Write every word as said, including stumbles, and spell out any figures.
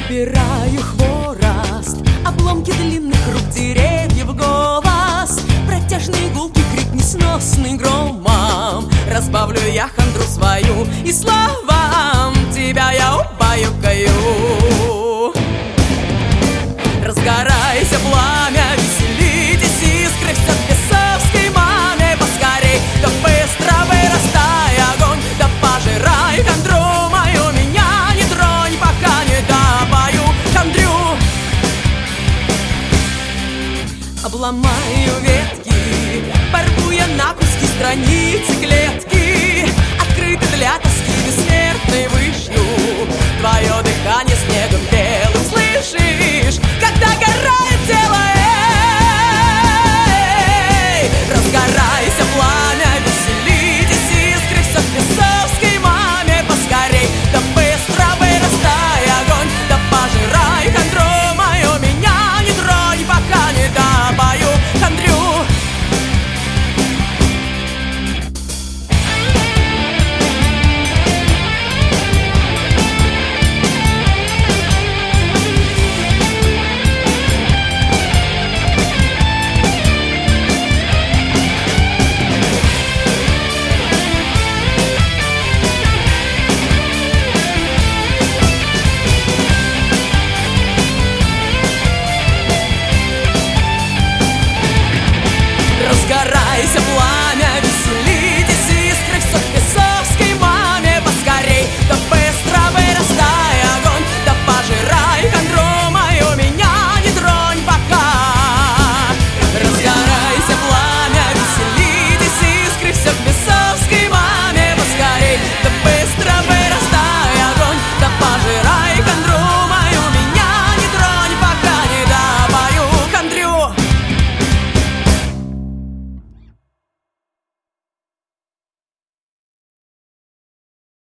Собираю хворост, обломки длинных рук деревьев, голос, протяжные гулки, крик несносный громом. Разбавлю я хандру свою, и словам тебя я убаюкаю. Разгорайся, пламя, веселитесь, искры, все в бесовской мане. Поскорей, да быстро вырастай, огонь, да пожирай хандру мою. Меня не тронь, пока не допою хандрю. Обломаю ветки, порву я на куски страницы клей.